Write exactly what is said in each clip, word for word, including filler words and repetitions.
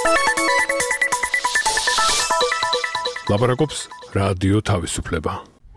ლაპარაკობს რადიო თავისუფლება.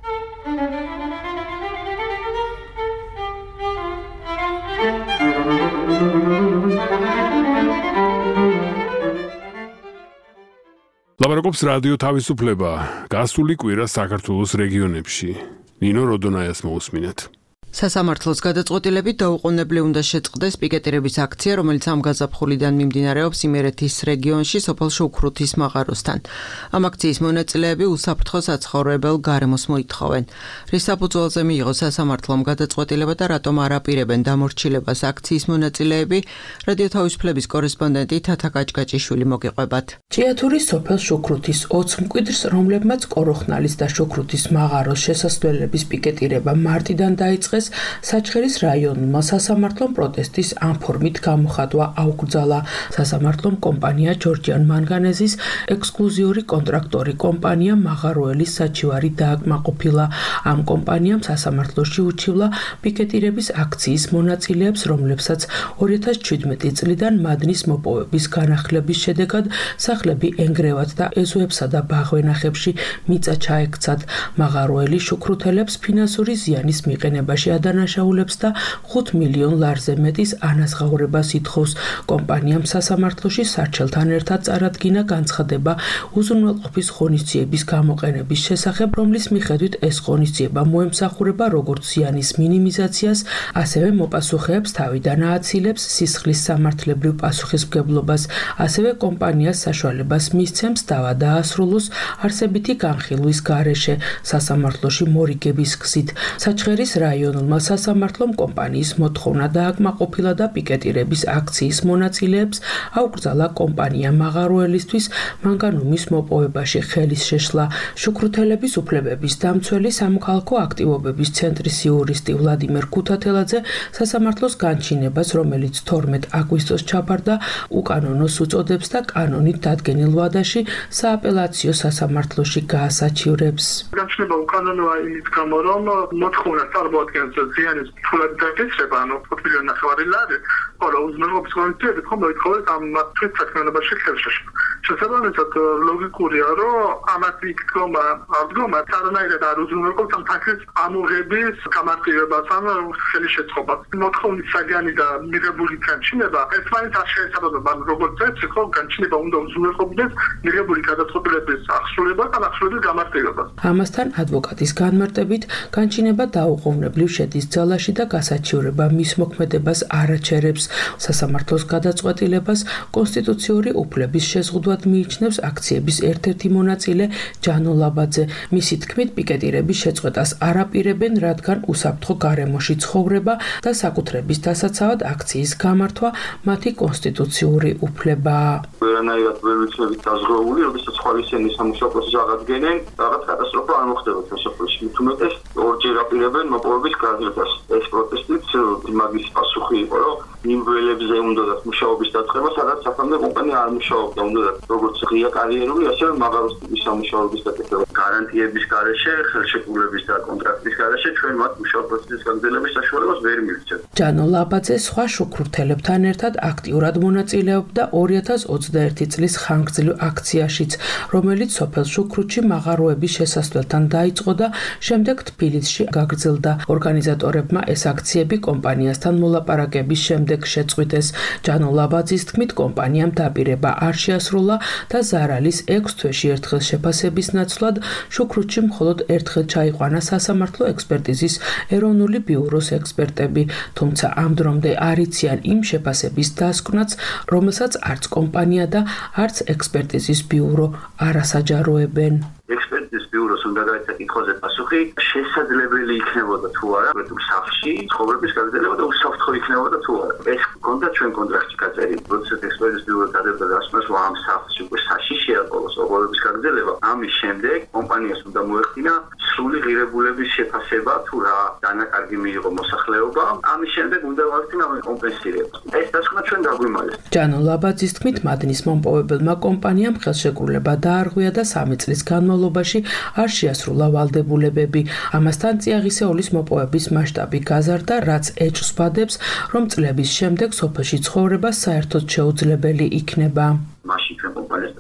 ლაპარაკობს რადიო თავისუფლება. გასული კვირა საქართველოს რეგიონებში. ნინო როდონაიას მოусმინეთ. სასამართლოს გადაწყვეტილებით დაუყოვნებლივ უნდა შეწყდეს პიკეტირების აქცია, რომელიც ამ გაზაფხულიდან მიმდინარეობს იმერეთის რეგიონში, სოფელ შუქრუთის მაღაროსთან. ამ აქციის მონაწილეები უსაფრთხო საცხოვრებელ გარემოს მოითხოვენ. რის საფუძველზე მიიღო სასამართლომ გადაწყვეტილება და რატომ არ აპირებენ დამორჩილებას აქციის მონაწილეები, რადიო თავისუფლების კორესპონდენტი თათა კაჭკაჭიშვილი მოგიყვებათ. ჭიათურის სოფელ შუქრუთის ოც მკვიდრს, რომლებმაც კოროხნალის და შუქრუთის მაღაროს შესასვლელების პიკეტირება მარტიდან დაიწყეს, საჩხერის რაიონულმა სასამართლომ პროტესტის ამ ფორმით გამოხატვა აუკრძალა. სასამართლომ კომპანია ჯორჯიან მანგანეზის ექსკლუზიური კონტრაქტორი კომპანია მაღაროელის საჩივარი დააკმაყოფილა. ამ კომპანიამ სასამართლოში უჩივლა პიკეტირების აქციის მონაწილეებს, რომლებსაც ორი ათას შვიდმეტი წლიდან მადნის მოპოვების განახლების შედეგად სახლები ენგრევათ და ეზოებსა და ბაღვენახებში მიწა ჩაექცათ. მაღაროელი შუქრუთელებს ფინანსური ზიანის მიყენებაში ადანაშაულებს და ხუთ მილიონ ლარზე მეტის ანაზღაურებას ითხოვს. კომპანიამ სასამართლოში სარჩელთან ერთად წარადგინა განცხადება უზრუნველყოფის ღონისძიების გამოყენების შესახებ, რომლის მიხედვით ეს ღონისძიება მოემსახურება როგორც ზიანის მინიმიზაციას, ასევე მოპასუხეებს თავიდან ააცილებს სისხლის სამართლებრივ პასუხისმგებლობას, ასევე კომპანიას საშუალებას მისცემს დავა დაასრულოს არსებითი განხილვის გარეშე სასამართლოში მორიგების გზით. საჩხერის რაიონულ სასამართლომ კომპანიის მოთხოვნა დააკმაყოფილა და პიკეტირების აქციის მონაწილეებს აუკრძალა კომპანია მაღაროელისთვის მანგანუმის მოპოვებაში ხელის შეშლა. შუქრუთელების უფლებების დამცველი სამოქალაქო აქტივობების ცენტრის იურისტი ვლადიმერ ქუთათელაძე სასამართლოს განჩინებას, რომელიც თორმეტ აგვისტოს ჩაბარდა, უკანონოს უწოდებს და კანონით დადგენილ ვადაში სააპელაციო სასამართლოში გაასაჩივრებს. განჩინება უკანონოა იმის გამო, რომ მოთხოვნა წარმოადგენს ზიანის ფულად დაგეცება, ანუ ხუთ მილიონი ნახევარი ლარი, ხოლო უზრუნველყოფის ღონისძიებით ხომ მოითხოვეს ამ თვით საქმიანობაში ხელშეშლა. შესაბამისად ლოგიკურია, რომ ამათ იქდგომა არ დგომა არანაირად არ უზრუნველყოფს ამ თანხის ამოღების გამარტივებას ან ხელის შეწყობას. მოთხოვნის საგანი და მიღებული განჩინება ეს მაინც არ შეესაბამება, ანუ როგორც წესი ხო განჩინება უნდა უზრუნველყოფდეს მიღებული გადაწყვეტილების აღსრულებას ან აღსრულების გამარტივებას. ამასთან ადვოკატის განმარტებით განჩინება დაუყოვნებლივ შედის ძალაში და გასაჩივრება მის მოქმედებას არ აჩერებს. სასამართლოს გადაწყვეტილებას კონსტიტუციური უფლების შეზღუდვად მიიჩნევს აქციების ერთ-ერთი მონაწილე ჯანო ლაბაძე. მისი თქმით, პიკეტირების შეწყვეტას არ აპირებენ, რადგან უსაფრთხო გარემოში ცხოვრება და საკუთრების დასაცავად აქციის გამართვა მათი კონსტიტუციური უფლებაა. ვერანაირად ვერ ვიცით დაზღვეული, როდესაც ხვალისენის სამუშაო პროცესს აღადგენენ, რაღაც კატასტროფა არ მოხდება სასოფლოში. მით უმეტეს ორჯერ აპირებენ მოპოვების გაზრდას. ეს პროტესტიც მაგის პასუხი იყო, რომ იმ ველებზე უნდათ მუშაობის დაწყება, სადაც საფრანგე კომპანია არ მუშაობდა, უნდათ როგორც ღია კარიერული, ასევე მაღაროს ტიპის სამუშაოების დაკეთება. გარანტიების გარეშე, ხელშეკრულების და კონტრაქტის გარეშე ჩვენ მათ მუშაობის პროცესის გაგრძელების საშუალებას ვერ მივცემთ. ჯანო ლაბაძე სხვა შუქრუთელებთან ერთად აქტიურად მონაწილეობდა ორი ათას ოცდაერთი წლის ხანგრძლივ აქციაშიც, რომელიც სოფელ შუქრუთში მაღაროების შესასვლელთან დაიწყო და შემდეგ თბილისში გაგრძელდა. ორგანიზატორებმა ეს აქციები კომპანიასთან მოლაპარაკების შემდეგ შეწყვიტეს. ჯანო ლაბაძის თქმით, კომპანიამ დაპირება არ შეასრულა და ზარალის ექვს თვეში ერთხელ შეფასების ნაცვლად შუქრუთში მხოლოდ ერთხელ ჩაიყვანა სასამართლო ექსპერტიზის ეროვნული ბიუროს ექსპერტები, თუმცა ამ დრომდე არ იციან იმ შეფასების დასკვნაც, რომელსაც არც კომპანია და არც ექსპერტიზის ბიურო არ ასაჯაროებენ. ექსპერტიზის ბიუროს უნდა გაეცა კითხვაზე პასუხი, შესაძლებელი იქნებოდა თუ არა კონკრეტულ სახლში ცხოვრების გაგრძელება და უსაფრთხო იქნებოდა თუ არა. ეს კონდა ჩვენ კონტრაქტში გაწერილი. როდესაც ექსპერტიზის ბიურო დადებდა დასკვნას, რომ ამ სახლში უკვე საშიშია ყოველს ცხოვრების გაგრძელება, ამის შემდეგ კომპანიას უნდა მოეხდინა სრული ღირებულების შეფასება, თუ რა დანაკარგი მიიღო მოსახლეობა, ამის შემდეგ უნდა მოეხდინა კომპენსირება. ეს დასკვნა ჩვენ დაგვიმალეს. ჯანო ლაბაძის თქმით, მადნის მომპოვებელმა კომპანიამ ხელშეკრულება დაარღვია და სამი წლის განმავლობაში არ შეასრულა ვალდებულებები. ამასთან წიაღისეულის მოპოვების მასშტაბი გაზარდა, რაც ეჭვს ბადებს, რომ წლების შემდეგ სოფელში ცხოვრება საერთოდ შეუძლებელი იქნება. მაშინ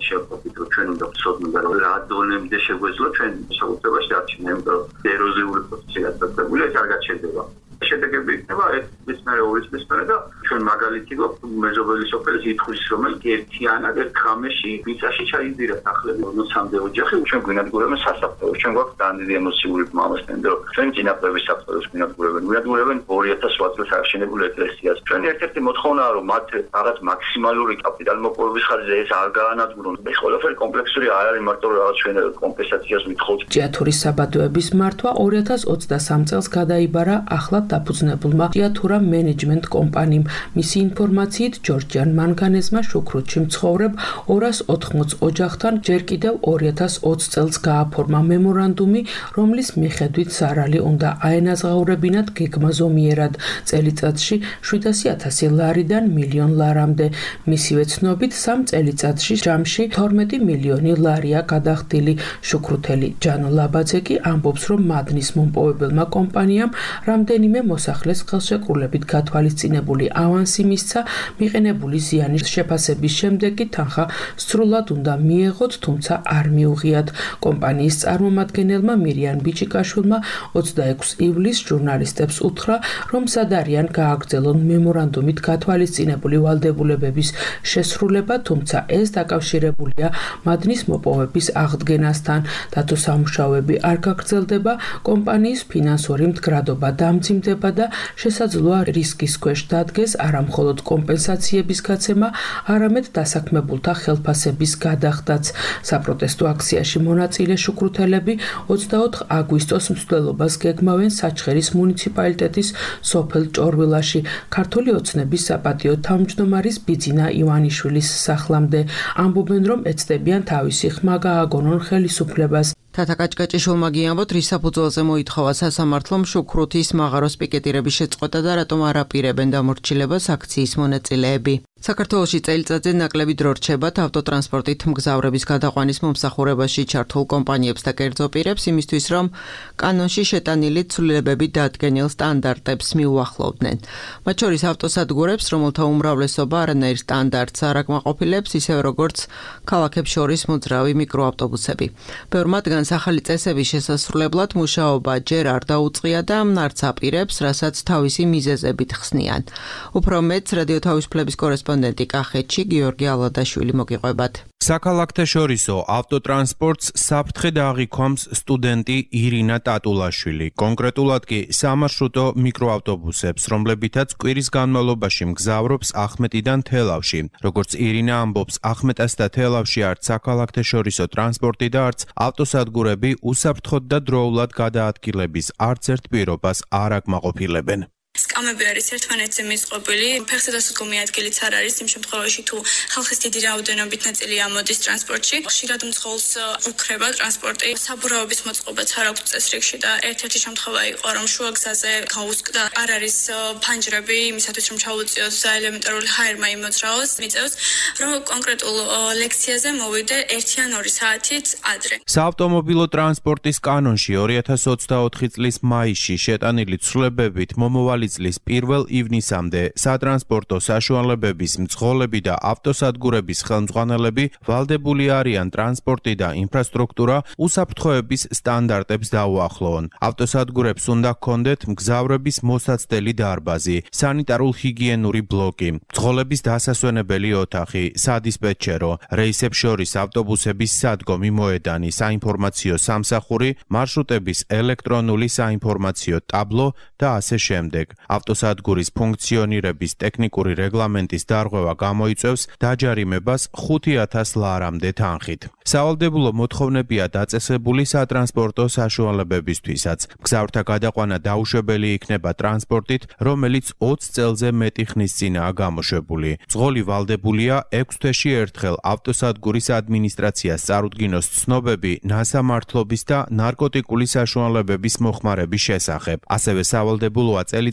შევხვდით, რომ ჩვენ უნდა ვცოდნოთ, რომ რა დონემდე შეგვეძლო ჩვენ საკუთრებაში არჩენა, იმიტომ რომ ეროზიული პროცესი გატარებულია, ეს არ გაჩერდება. შედეგები იქნება ეს მე ორი წლის მერე და ჩვენ მაგალითი გვაქვს მეზობელი სოფლის ითხოვს რომელიც ერთიანად ერთ ღამეში მიწაში ჩაიდირა სახლები ორმოცამდე ოჯახი ჩვენ გვინადგურებენ სასაფლაოს ჩვენ გვაქვს დიდი ემოციური მომასწრებელი რომ ჩვენ წინაპრების საფლაოს გვინადგურებენ გვინადგურებენ ორი ათას ოთხ წელს აღშენებულ ეკლესიას ჩვენ ერთ-ერთი მოთხოვნაა რომ მათ რაღაც მაქსიმალური კაპიტალმოპოვების ხარჯზე ეს არ გაანადგურონ ეს ყველაფერი კომპლექსური არ არის მარტო რაღაც ჩვენ კომპენსაციას ვითხოვთ ჭიათურის საბადოების მართვა ორი ათას ოცდასამ წელს გადაიბარა ახლად დაფუძნებულმა ჭიათურა მენეჯმენტ კომპანიამ მისი ინფორმაციით ჯორჯიან მანგანეზმა შუქრუთში მცხოვრებ ორას ოთხმოც ოჯახთან ჯერ კიდევ ორი ათას ოცი წელს გააფორმა მემორანდუმი, რომლის მიხედვით სარალი უნდა აენაზღაურებინათ გეგმა ზომიერად წელიწადში შვიდასი ათასი ლარიდან მილიონ ლარამდე. მისივე ცნობით სამ წელიწადში ჯამში თორმეტი მილიონი ლარია გადახდილი. შუქრუთელი ჯანო ლაბაძეკი ამბობს, რომ მადნის მომპოვებელმა კომპანიამ რამდენიმე მოსახლეს ხელშეკრულებით გათვალისწინებული ავანსი მისცა, მიყენებული ზიანის შეფასების შემდეგ კი თანხა სრულად უნდა მიეღოთ, თუმცა არ მიუღიათ. კომპანიის წარმომადგენელმა მირიან ბიჭიკაშვილმა ოცდაექვსი ივლისს ჟურნალისტებს უთხრა, რომ სად არიან გააგრძელონ მემორანდუმით გათვალისწინებული ვალდებულებების შესრულება, თუმცა ეს დაკავშირებულია მადნის მოპოვების აღდგენასთან და თუ სამუშაოები არ გაგრძელდება, კომპანიის ფინანსური მდგრადობა დამძიმდება და შესაძლოა რისკის ქვეშ დადგეს არა მხოლოდ კომპენსაციების გაცემა, არამედ დასაქმებულთა ხელფასების გადახდაც. საპროტესტო აქციაში მონაწილე შუქრუთელები ოცდაოთხ აგვისტოს მსვლელობას გეგმავენ საჩხერის მუნიციპალიტეტის სოფელ ჭორვილაში, ქართული ოცნების საპატიო თავმჯდომარის ბიძინა ივანიშვილის სახლამდე. ამბობენ, რომ ეცდებიან თავისი ხმა გააგონონ ხელისუფლებას. თათა კაჭკაჭიშვილმა გიამბოთ, რის საფუძველზე მოითხოვა სასამართლომ შუქრუთის მაღაროს პიკეტირების შეწყვეტა და რატომ არ აპირებენ დამორჩილებას აქციის მონაწილეები. საქართველოში წელიწადზე ნაკლები დრო რჩებათ ავტოტრანსპორტით მგზავრების გადაყვანის მომსახურებაში ჩართულ კომპანიებს და კერძო პირებს იმისთვის, რომ კანონში შეტანილი ცვლილებები დადგენილ სტანდარტებს მიუახლოვდნენ. მათ შორის ავტოსადგურებს, რომელთა უმრავლესობა არანაირ სტანდარტს არ აკმაყოფილებს, ისევე როგორც ქალაქებს შორის მოძრავი მიკროავტობუსები. ბევრ მათგანს ახალი წესების შესასრულებლად მუშაობა ჯერ არ დაუწყია და არც აპირებს, რასაც თავისი მიზეზებით ხსნიან. უფრო მეტს რადიო თავისუფლების კორესპონდენტი კახეთში გიორგი ალადაშვილი მოგიყვებათ. საქალაქთაშორისო ავტოტრანსპორტს საფრთხე დააღიქვამს სტუდენტი ირინა ტატულაშვილი. კონკრეტულად კი სამარშრუტო მიკროავტობუსებს, რომლებითაც კვირის განმავლობაში მგზავრობს ახმეტიდან თელავში. როგორც ირინა ამბობს, ახმეტას და თელავში არც საქალაქთაშორისო ტრანსპორტი და არც ავტოსადგურები უსაფრთხოდ და დროულად გადაადგილების არც ერთ პირობას არ აკმაყოფილებენ. სკამები არის ერთმანეთზე მისწყობილი, ფეხსადასადგომი ადგილიც არ არის იმ შემთხვევაში, თუ ხალხის დიდი რაოდენობით ნაწილი ამოდის ტრანსპორტში. ხშირად მძღოლს უკრება ტრანსპორტი, საბურავების მოწყობაც არ აქვს წესრიგში და ერთ-ერთი შემთხვევა იყო, რომ შუა გზაზე გაუსკდა, არ არის ფანჯრები იმისათვის, რომ ჩაუწიოს ელემენტარული ჰაერმა იმოძრაოს, მიწევს, რომ კონკრეტულ ლექციაზე მოვიდე ერთი ან ორი საათით ადრე. საავტომობილო ტრანსპორტის კანონში ორი ათას ოცდაოთხი წლის მაისში შეტანილი ცვლილებებით მომავალი წლის პირველ ივნისამდე სატრანსპორტო საშუალებების მძღოლები და ავტოსადგურების ხელმძღვანელები ვალდებული არიან ტრანსპორტი და ინფრასტრუქტურა უსაფრთხოების სტანდარტებს დაუახლოვონ. ავტოსადგურებს უნდა ჰქონდეთ მგზავრების მოსაცდელი დარბაზი, სანიტარულ-ჰიგიენური ბლოკი, მძღოლების დასასვენებელი ოთახი, სადისპეტჩერო, რეისებს შორის ავტობუსების სადგომი მოედანი, საინფორმაციო სამსახური, მარშრუტების ელექტრონული საინფორმაციო ტაბლო და ასე შემდეგ. ავტოსადგურის ფუნქციონირების ტექნიკური რეგლამენტის დარღვევა გამოიწვევს დაჯარიმებას ხუთი ათას ლარამდე თანხით. სავალდებულო მოთხოვნებია დაწესებული სატრანსპორტო საშუალებებისთვისაც. მგზავრთა გადაყვანა დაუშვებელი იქნება ტრანსპორტით, რომელიც ოცი წელზე მეტი ხნის წინაა გამოშვებული. მძღოლი ვალდებულია ექვს თვეში ერთხელ ავტოსადგურის ადმინისტრაციას წარუდგინოს ცნობები ნასამართლობის და ნარკოტიკული საშუალებების მოხმარების შესახებ. ასევე სავალდებულოა წელიწადში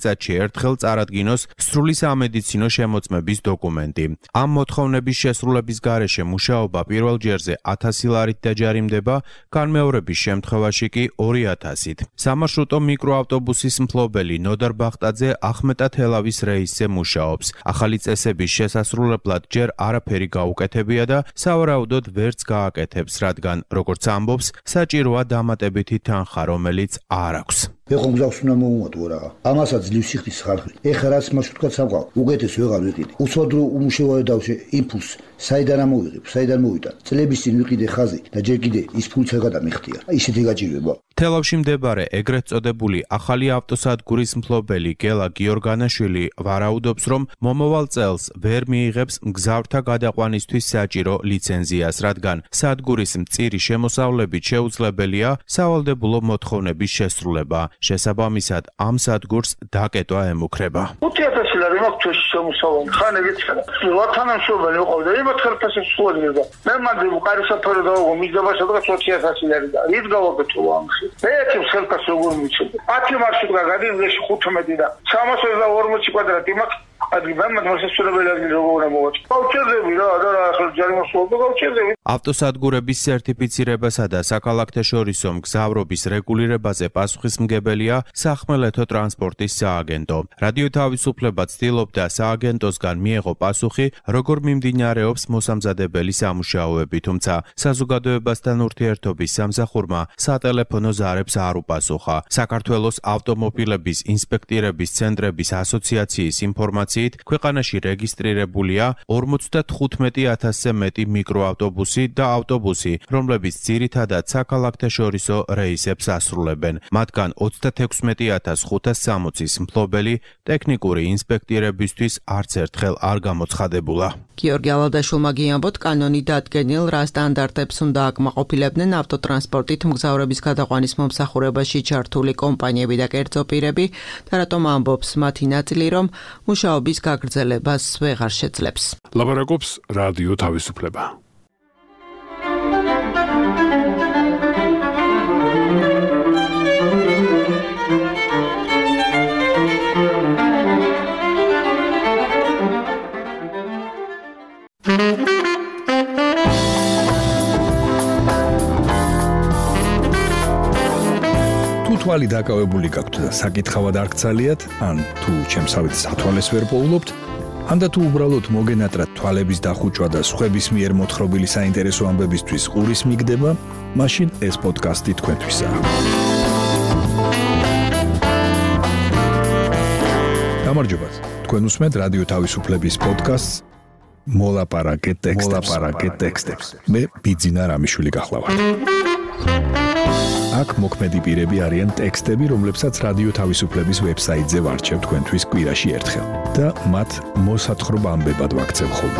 წელიწადში ერთხელ წარადგინოს სრული სამედიცინო შემოწმების დოკუმენტი. ამ მოთხოვნების შესრულების გარეშე მუშაობა პირველ ჯერზე ათასი ლარით დაჯარიმდება, განმეორების შემთხვევაში კი ორი ათასით. სამარშრუტო მიკროავტობუსის მფლობელი ნოდარ ბახტაძე ახმეტა თელავის რეისზე მუშაობს. ახალი წესების შესასრულებლად ჯერ არაფერი გაუკეთებია და სავარაუდოდ ვერც გააკეთებს, რადგან, როგორც ამბობს, საჭიროა დამატებითი თანხა, რომელიც არ აქვს. ეხო გზავს უნდა მოუმატო რა. ამასაც ძლივს სიხდის ხალხი. ეხა რაც მარშრუტკაც სამყარო, უკეთეს ვეღარ ვიყიდე. უცოდრო უმუშევარი დავშე იმპულს, საიდან ამოვიღებ, საიდან მოვიდა. წლების წინ ვიყიდე ხაზი და ჯერ კიდე ის ფულიც არ გადამიხდია. ისეთი გაჭირვება. თელავში მდებარე ეგრეთ წოდებული ახალი ავტოსადგურის მფლობელი გელა გიორგანაშვილი ვარაუდობს, რომ მომავალ წელს ვერ მიიღებს მგზავრთა გადაყვანისთვის საჭირო ლიცენზიას, რადგან სადგურის მწირი შემოსავლებით შეუძლებელია სავალდებულო მოთხოვნების შესრულება. შესაბამისად, ამ სადგურს დაკეტვა ემუქრება. ხუთი ათასი ლარი მაქვს თვეში შემოსავალი. ხან ეგეცაა. ვათანამშრომელი ვიყავდა, იმათ ხელფასი სწორდება. მე მანდ უყარი საფერო დავიღო, მიზდება სადღაც ოცი ათასი ლარი და ის გავაკეთო ამში. მე ეცებს ხელფასი როგორ მიცემ. ათი მარშრუტკა გადიდეს ხუთმეტი და სამას ორმოცი კვადრატი მაქვს. ავტოსადგურების სერტიფიცირებასა და საქალაქთაშორისო მგზავრობის რეგულირებაზე პასუხისმგებელია სახმელეთო ტრანსპორტის სააგენტო. რადიო თავისუფლება ცდილობდა სააგენტოსგან მიეღო პასუხი, როგორ მიმდინარეობს მოსამზადებელი სამუშაოები, თუმცა საზოგადოებასთან ურთიერთობის სამსახურმა სატელეფონო ზარებს არ უპასუხა. საქართველოს ავტომობილების ინსპექტირების ცენტრების ასოციაციის ინფორმაციით ქვეყანაში რეგისტრირებულია ორმოცდათხუთმეტი ათასზე მეტი მიკროავტობუსი და ავტობუსი, რომლებიც ძირითადად საქალაქთაშორისო რეისებს ასრულებენ. მათგან ოცდათექვსმეტი ათას ხუთას სამოცის მფლობელი ტექნიკური ინსპექტირებისთვის არც ერთხელ არ გამოცხადებულა. გიორგი ალადაშვილმა გიამბოთ, კანონი დადგენილ რა სტანდარტებს უნდა აკმაყოფილებდნენ ავტოტრანსპორტით მგზავრების გადაყვანის მომსახურებაში ჩართული კომპანიები და კერძო პირები და რატომ ამბობს მათი ნაწილი, რომ მუშაობის გაგრძელებას ვეღარ შეძლებს. ლაპარაკობს რადიო თავისუფლება. თვალი დაკავებული გაქვთ და საკითხავად არ გცალიათ, ან თუ ჩემსავით სათვალეს ვერ პოულობთ, ან და თუ უბრალოდ მოგენატრათ თვალების დახუჭვა და სხვების მიერ მოთხრობილი საინტერესო ამბებისთვის ყურის მიგდება, მაშინ ეს პოდკასტი თქვენთვისაა. გამარჯობათ, თქვენ უსმენთ რადიო თავისუფლების პოდკასტს მოლაპარაკე ტექსტებს. მოლაპარაკე ტექსტებს. მე ბიძინა რამიშვილი გახლავართ. აქ მოქმედი პირები არიან ტექსტები, რომლებსაც რადიო თავისუფლების ვებსაიტზე ვარჩევ თქვენთვის კვირაში ერთხელ და მათ მოსათხრობა ამბებად ვაქცევ ხოლმე.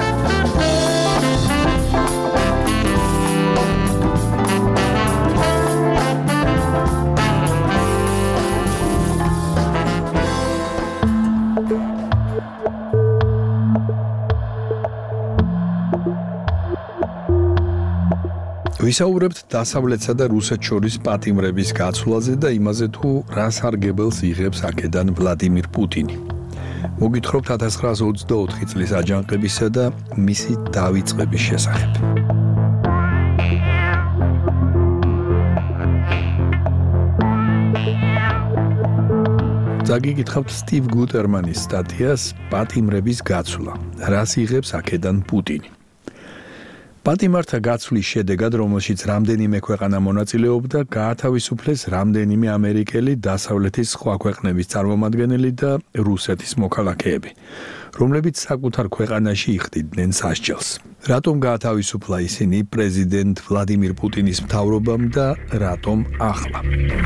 ვისაუბრებთ დასავლეთსა და რუსეთს შორის პატიმრების გაცვლაზე და იმაზე, თუ რა სარგებელს იღებს აქედან ვლადიმირ პუტინი. მოგითხრობთ ათას ცხრაასი ოცდაოთხი წლის აჯანყებისა და მისი დავიწყების შესახებ. დაგიკითხავთ სტივ გუტერმანის სტატიას პატიმრების გაცვლა. რას იღებს აქედან პუტინი? პატიმართა გაცვლის შედეგად, რომელშიც რამდენიმე ქვეყანა მონაწილეობდა, გაათავისუფლეს რამდენიმე ამერიკელი, დასავლეთის სხვა ქვეყნების წარმომადგენელი და რუსეთის მოქალაქეები, რომლებიც საკუთარ ქვეყანაში იხდიდნენ სასჯელს. რატომ გაათავისუფლა ისინი პრეზიდენტ ვლადიმირ პუტინის მთავრობამ და რატომ ახლა?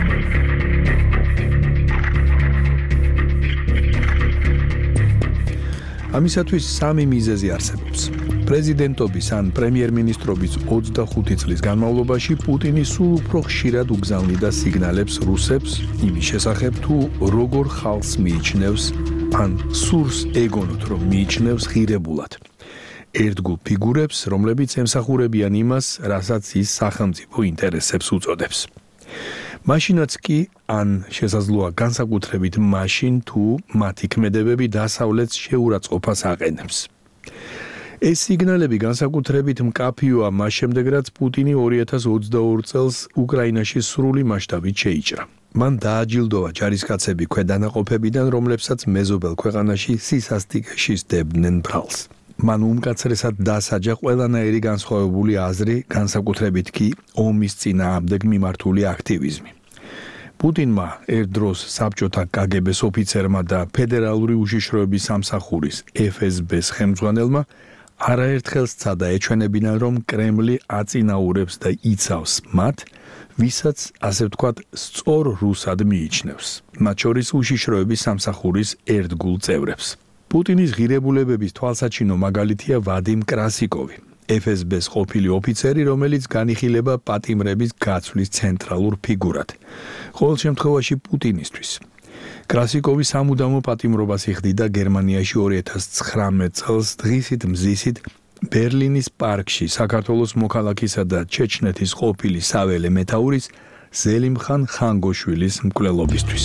ამისათვის სამი მიზეზი არსებობს. პრეზიდენტობის ან პრემიერ-მინისტრობის ოცდახუთი წლის განმავლობაში პუტინი სულ უფრო ხშირად უგზავნიდა სიგნალებს რუსებს იმის შესახებ, თუ როგორ ხალხს მიიჩნევს ან სურს ეგონოთ, რომ მიიჩნევს ღირებულად ერთგულ ფიგურებს, რომლებიც ემსახურებიან იმას, რასაც ის სახელმწიფო ინტერესებს უწოდებს. მაშინაც კი ან შესაძლოა განსაკუთრებით მაშინ თუ მათი ქმედებები დასავლეთს შეურაცხყოფას აყენებს. ეს სიგნალები განსაკუთრებით მკაფიოა მას შემდეგ, რაც პუტინი ორი ათას ოცდაორი წელს უკრაინაში სრული მასშტაბით შეიჭრა. მან დააჯილდოვა ჯარისკაცები ქვედანაყოფებიდან, რომლებსაც მეზობელ ქვეყანაში სისასტიკეში სდებდნენ ბრალს. მან უმკაცრესად დასაჯა ყველანაირი განსხვავებული აზრი, განსაკუთრებით კი ომის წინააღმდეგ მიმართული აქტივიზმი. პუტინმა ერთდროს საბჭოთა კაგებეს ოფიცერმა და ფედერალური უშიშროების სამსახურის ეფ ეს ბეს ხელმძღვანელმა არაერთხელ სცადა ეჩვენებინან, რომ კრემლი აწინაურებს და იცავს მათ, ვისაც, ასე ვთქვათ, სწორ რუსად მიიჩნევს, მათ შორის უშიშროების სამსახურის ერთგულ წევრებს. პუტინის ღირებულებების თვალსაჩინო მაგალითია ვადიმ კრასიკოვი, ეფ ეს ბეს ყოფილი ოფიცერი, რომელიც განიხილება პატიმრების გაცვლის ცენტრალურ ფიგურად. ყოველ შემთხვევაში პუტინისთვის. კრასიკოვი სამუდამო პატიმრობას იხდიდა გერმანიაში ორი ათას ცხრამეტ წელს დღისით მზისით ბერლინის პარკში საქართველოს მოქალაქისა და ჩეჩნეთის ყოფილი საველე მეთაურის ზელიმხან ხანგოშვილის მკვლელობისთვის.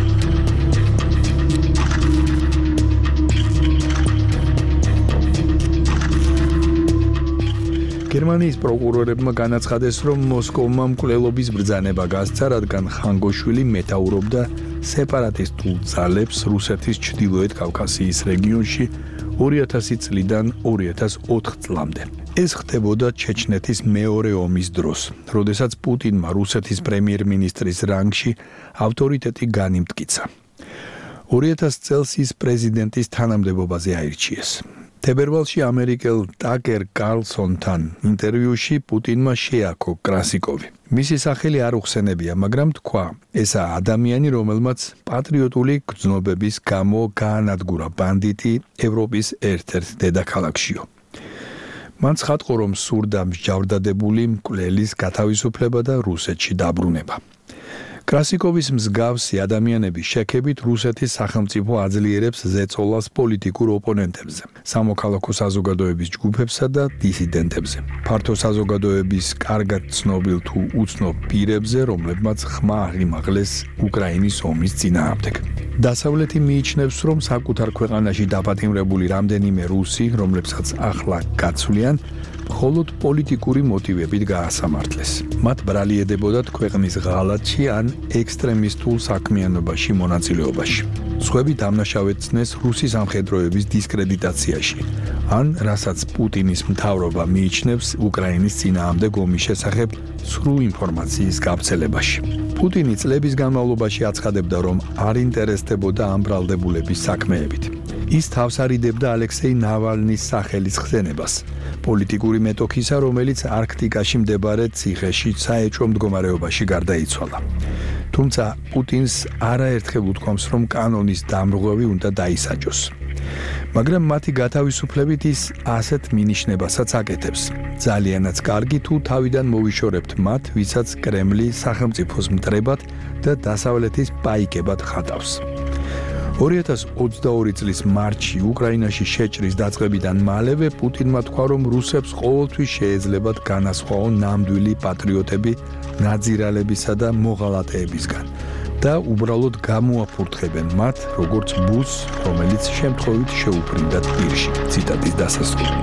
გერმანიის პროკურორებმა განაცხადეს, რომ მოსკოვმა მკვლელობის ბრძანება გასცა, რადგან ხანგოშვილი მეთაურობდა სეპარატისტულ ძალებს რუსეთის ჩრდილოეთ კავკასიის რეგიონში ორი ათასი წლიდან ორი ათას ოთხ წლამდე. ეს ხდებოდა ჩეჩნეთის მეორე ომის დროს, როდესაც პუტინმა რუსეთის პრემიერ-მინისტრის რანგში ავტორიტეტი განიმტკიცა. ორი ათას წელს ის პრეზიდენტის თანამდებობაზე აირჩიეს. თებერვალში ამერიკელ ტაკერ კარლსონთან ინტერვიუში პუტინმა შეაქო კრასიკოვი. მისი სახელი არ უხსენებია, მაგრამ თქვა, ესა ადამიანი, რომელმაც პატრიოტული გრძნობების გამო გაანადგურა ბანდიტი ევროპის ერთ-ერთ დედაქალაქშიო. მან ცხადყო, რომ სურდა მსჯავრდადებული მკვლელის გათავისუფლება და რუსეთში დაბრუნება. კრასიკოვის მსგავსი ადამიანების შექებით რუსეთის სახელმწიფო აძლიერებს ზეწოლას პოლიტიკურ ოპონენტებზე, სამოქალაქო საზოგადოების ჯგუფებსა და დისიდენტებზე, ფართო საზოგადოების კარგად ცნობილ თუ უცნობ პირებზე, რომლებმაც ხმა აღიმაღლეს უკრაინის ომის წინააღმდეგ. დასავლეთი მიიჩნევს, რომ საკუთარ ქვეყანაში დაპატიმრებული რამდენიმე რუსი, რომლებსაც ახლა გაცვლიან, მხოლოდ პოლიტიკური მოტივებით გაასამართლეს. მათ ბრალი ედებოდათ ქვეყნის ღალატში ან ექსტრემისტულ საქმიანობაში მონაწილეობაში. სხვები დამნაშავეცნეს რუსი სამხედროების დისკრედიტაციაში, ან რასაც პუტინის მთავრობა მიიჩნევს უკრაინის წინააღმდეგ ომის შესახებ სრულ ინფორმაციის გავრცელებაში. პუტინი წლების განმავლობაში აცხადებდა, რომ არ ინტერესდებოდა ამ ბრალდებულების საქმეებით. ის თავს არიდებდა ალექსეი ნავალნის სახელის ხსენებას, პოლიტიკური მეტოქისა, რომელიც არქტიკაში მდებარე ციხეში საეჭვო მდგომარეობაში გარდაიცვალა. თუმცა პუტინს არაერთხელ უთქვამს, რომ კანონის დამრღვევი უნდა დაისაჯოს. მაგრამ მათი გათავისუფლებით ის ასეთ მინიშნებასაც აკეთებს. ძალიანაც კარგი თუ თავიდან მოვიშორებთ მათ, ვისაც კრემლი სახელმწიფოს მტრებად და დასავლეთის პაიკებად ხატავს. ორი ათას ოცდაორი წლის მარტში უკრაინაში შეჭრის დაწყებიდან მალევე პუტინმა თქვა, რომ რუსებს ყოველთვის შეეძლებათ განასხვაონ ნამდვილი პატრიოტები ნაძირალებისა და მოღალატეებისგან და უბრალოდ გამოაფურთხებენ მათ, როგორც ბუს, რომელიც შემთხვევით შეუფრინდათ პირში. ციტატის დასასრული.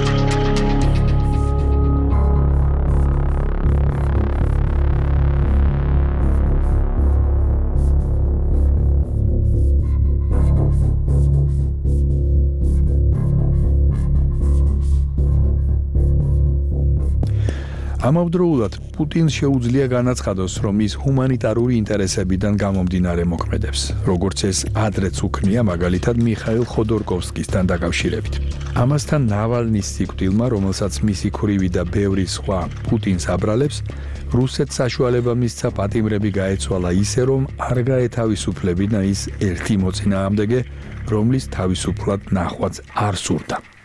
ამავდროულად პუტინს შეუძლია განაცხადოს, რომ ის ჰუმანიტარული ინტერესებიდან გამომდინარე მოქმედებს, როგორც ეს ადრეც უქმნია მაგალითად მიხაილ ხოდორკოვსკისთან დაკავშირებით. ამასთან ნავალნის სიკვდილმა, რომელსაც მისი ქრივი და ბევრი სხვა პუტინს აბრალებს, რუსეთს საშუალება მისცა პატიმრები გაეცვალა ისე, რომ არ გაეთავისუფლებინა ის ერთი მოწინააღმდეგე, რომლის თავისუფლად ნახვაც არ სურდა.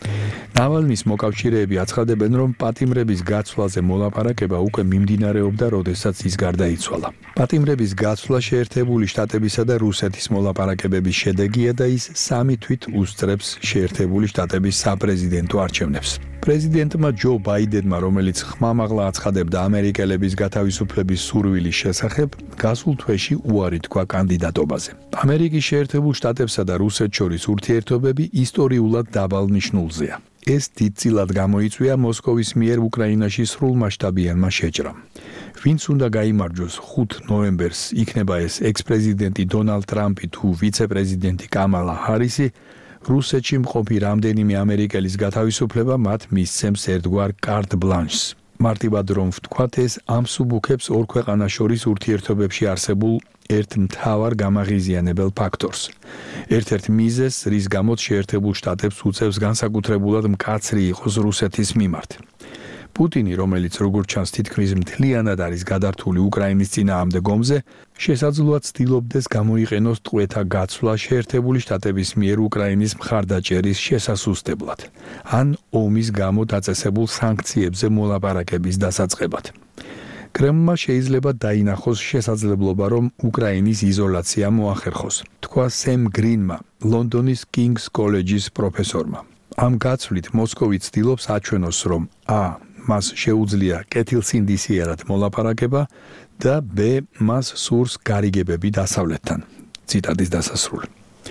ნავალნის მოკავშირეები აცხადებენ, რომ პატიმრების გაცვლაზე მოლაპარაკება უკვე მიმდინარეობდა, როდესაც ის გარდაიცვალა. პატიმრების გაცვლა შეერთებული შტატებისა და რუსეთის მოლაპარაკებების შედეგია და ის სამი თვით უსწრებს შეერთებული შტატების საპრეზიდენტო არჩევნებს. პრეზიდენტმა ჯო ბაიდენმა, რომელიც ხმამაღლა აცხადებდა ამერიკელების გათავისუფლების სურვილის შესახებ, გასულ თვეში უარი თქვა კანდიდატობაზე. ამერიკის შეერთებულ შტატებსა და რუსეთს შორის ურთიერთობები ისტორიულად დაბალ ნიშნულზეა. ეს დიდწილად გამოიწვია მოსკოვის მიერ უკრაინაში სრულმასშტაბიანმა შეჭრამ. ვინც უნდა გაიმარჯვოს ხუთ ნოემბერს, იქნება ეს ექს-პრეზიდენტი დონალდ ტრამპი თუ ვიცე-პრეზიდენტი კამალა ჰარისი, რუსეთში მყოფი რამდენიმე ამერიკელის გათავისუფლება მათ მისცემს ერთგვარ კარტ ბლანშს. მარტივად რომ ვთქვათ, ეს ამსუბუქებს ორ ქვეყანას შორის ურთიერთობებში არსებულ ერთ მთავარ გამაღიზიანებელ ფაქტორს. ერთ-ერთ მიზეზს, რის გამოც შეერთებულ შტატებს უწევს განსაკუთრებულად მკაცრი იყოს რუსეთის მიმართ. პუტინი, რომელიც როგორც ჩანს თითქმის მთლიანად არის გადართული უკრაინის წინააღმდეგ ომზე, შესაძლოა ცდილობდეს გამოიყენოს ტყვეთა გაცვლა შეერთებული შტატების მიერ უკრაინის მხარდაჭერის შესასუსტებლად, ან ომის გამო დაწესებულ სანქციებზე მოლაპარაკების დასაწყებად. კრემლმა შეიძლება დაინახოს შესაძლებლობა, რომ უკრაინის იზოლაცია მოახერხოს, თქვა სემ გრინმა, ლონდონის კინგს კოლეჯის პროფესორმა. ამ გაცვლით მოსკოვი ცდილობს აჩვენოს, რომ a. მას შეუძლია კეთილსინდისიერად მოლაპარაკება და b. მას სურს გარიგებები დასავლეთთან. ციტატის დასასრული.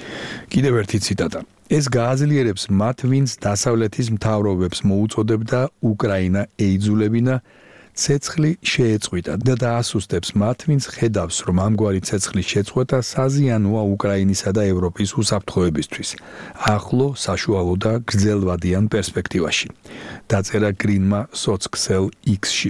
კიდევ ერთი ციტატა. ეს გააძლიერებს მათ, ვინც დასავლეთის მთავრობებს მოუწოდებდა უკრაინა ეიძულებინა, ცეცხლი შეეწყვიტა და დაასუსტებს მათ, ვინც ხედავს, რომ ამგვარი ცეცხლის შეწყვეტა საზიანოა უკრაინისა და ევროპის უსაფრთხოებისთვის, ახლო, საშუალო და გრძელვადიან პერსპექტივაში. დაწერა გრინმა სოცქსელ იქსში.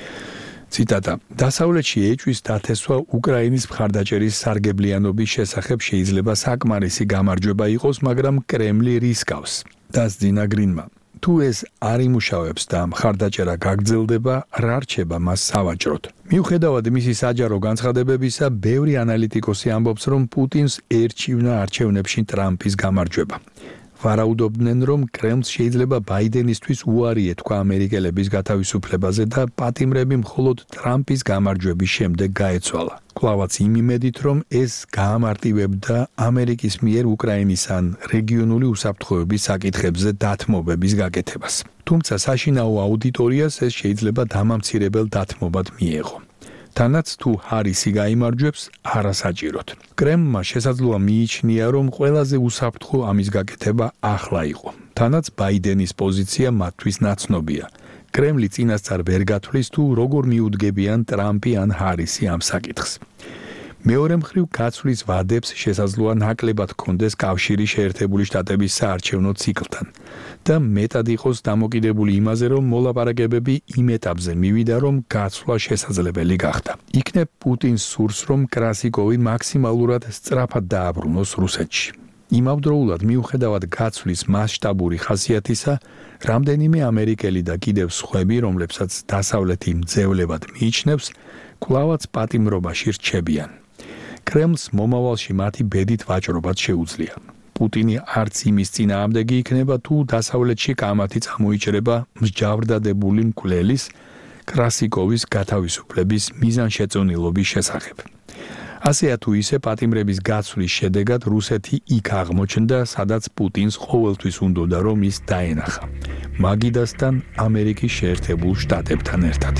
ციტატა. დასავლეთში ეჭვის დათესვა უკრაინის მხარდაჭერის სარგებლიანობის შესახებ შეიძლება საკმარისი გამარჯვება იყოს, მაგრამ კრემლი რისკავს. დასძინა გრინმა. თუ ეს არ იმუშავებს და მხარდაჭერა გაგრძელდება, რა რჩება მას სავაჭროდ. მიუხედავად მისი საჯარო განცხადებებისა, ბევრი ანალიტიკოსი ამბობს, რომ პუტინს ერჩივნა არჩევნებში ტრამპის გამარჯვება. ვარაუდობდნენ, რომ კრემლს შეიძლება ბაიდენისთვის უარი ეთქვა ამერიკელების გათავისუფლებაზე და პატიმრები მხოლოდ ტრამპის გამარჯვების შემდეგ გაეცვალა. კვლავაც იმ იმედით, რომ ეს გაამარტივებდა ამერიკის მიერ უკრაინის ან რეგიონული უსაფრთხოების საკითხებზე დათმობების გაკეთებას. თუმცა საშინაო აუდიტორიას ეს შეიძლება დამამცირებელ დათმობად მიეღო. თანაც თუ ჰარისი გაიმარჯვებს, არასაჭიროდ. კრემლმა შესაძლოა მიიჩნია, რომ ყველაზე უსაფრთხო ამის გაკეთება ახლა იყო. თანაც ბაიდენის პოზიცია მათთვის ნაცნობია. კრემლი წინასწარ ვერ გათვლის, თუ როგორ მიუდგებიან ტრამპი ან ჰარისი ამ საკითხს. მეორე მხრივ გაცვლის ვადებს შესაძლოა ნაკლებად ჰქონდეს კავშირი შეერთებული შტატების საარჩევნო ციკლთან და მეტად იყოს დამოკიდებული იმაზე, რომ მოლაპარაკებები იმ ეტაპზე მივიდა, რომ გაცვლა შესაძლებელი გახდა. იქნებ პუტინს სურს, რომ კრასიკოვი მაქსიმალურად სწრაფად დააბრუნოს რუსეთში. იმავდროულად, მიუხედავად გაცვლის მასშტაბური ხასიათისა, რამდენიმე ამერიკელი და კიდევ სხვები, რომლებსაც დასავლეთი მძევლად მიიჩნევს, კვლავაც პატიმრობაში რჩებიან. კრემლს მომავალში მათი ბედით ვაჭრობად შეუძლია. პუტინი არც იმის წინააღმდეგი იქნება, თუ დასავლეთში კამათი წამოიჭრება მსჯავრდადებული მკვლელის კრასიკოვის გათავისუფლების მიზანშეწონილობის შესახებ. ასეა თუ ისე პატიმრების გაცვლის შედეგად რუსეთი იქ აღმოჩნდა, სადაც პუტინს ყოველთვის უნდოდა, რომ ის დაენახა. მაგიდასთან ამერიკის შეერთებულ შტატებთან ერთად.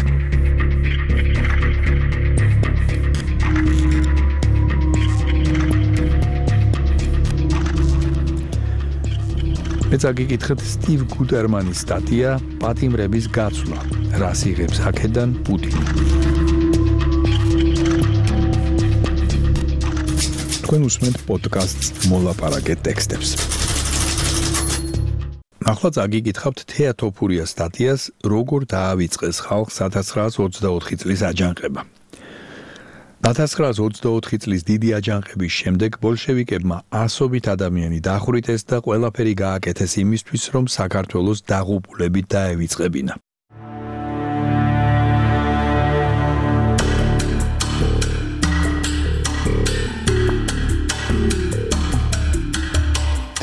მეც აგიკითხეთ სტივ გუტერმანის სტატია პატიმრების გაცვლა. რას იღებს აქედან პუტინი? თქვენ უსმენთ პოდკასტს მოლაპარაკე ტექსტებს. ახლა წაგიკითხავთ თეატოფურიას სტატიას როგორ დაავიწყეს ხალხს ათას ცხრაას ოცდაოთხი წლის აჯანყება. ათას ცხრაას ოცდაოთხი წლის დიდი აჯანყების შემდეგ ბოლშევიკებმა ასობით ადამიანი დახვრიტეს და ყველაფერი გააკეთეს იმისთვის, რომ საქართველოს დაღუპულებით დაევიწყებინა.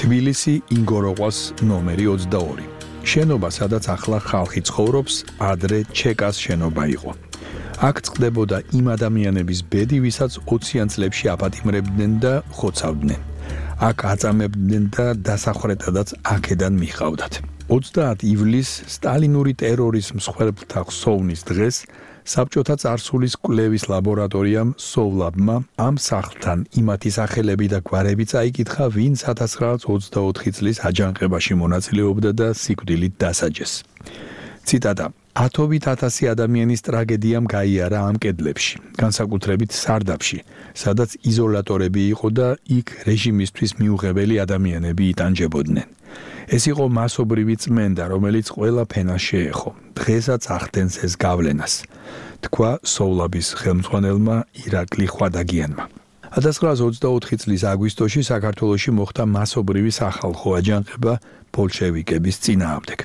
თბილისი ინგოროყვას ნომერი ოცდაორი. შენობა, სადაც ახლა ხალხი ცხოვრობს, ადრე ჩეკას შენობა იყო. აქ წყდებოდა იმ ადამიანების ბედი, ვისაც ოციან წლებში აპატიმრებდნენ და ხოცავდნენ. აქ აწამებდნენ და დასახვრეტადაც აქედან მიყავდათ. ოცდაათი ივლისს სტალინური ტერორის მსხვერპლთა ხსოვნის დღეს საბჭოთა წარსულის კვლევის ლაბორატორიამ სოვლაბმა ამ სახლთან იმათი სახელები და გვარები წაიკითხა, ვინც ათას ცხრაასი ოცდაოთხი წლის აჯანყებაში მონაწილეობდა და სიკვდილით დასაჯეს. ციტატა: ათობით ათასი ადამიანის ტრაგედიამ გაიარა ამ კედლებში, განსაკუთრებით სარდაფში, სადაც იზოლატორები იყო და იქ რეჟიმისთვის მიუღებელი ადამიანები იტანჯებოდნენ. ეს იყო მასობრივი წმენდა, რომელიც ყველა ფენას შეეხო. დღესაც ახდენს ეს გავლენას, თქვა სოვლაბის ხელმძღვანელმა ირაკლი ხვადაგიანმა. ათას ცხრაასი ოცდაოთხი წლის აგვისტოში საქართველოში მოხდა მასობრივი სახალხო აჯანყება ბოლშევიკების წინააღმდეგ.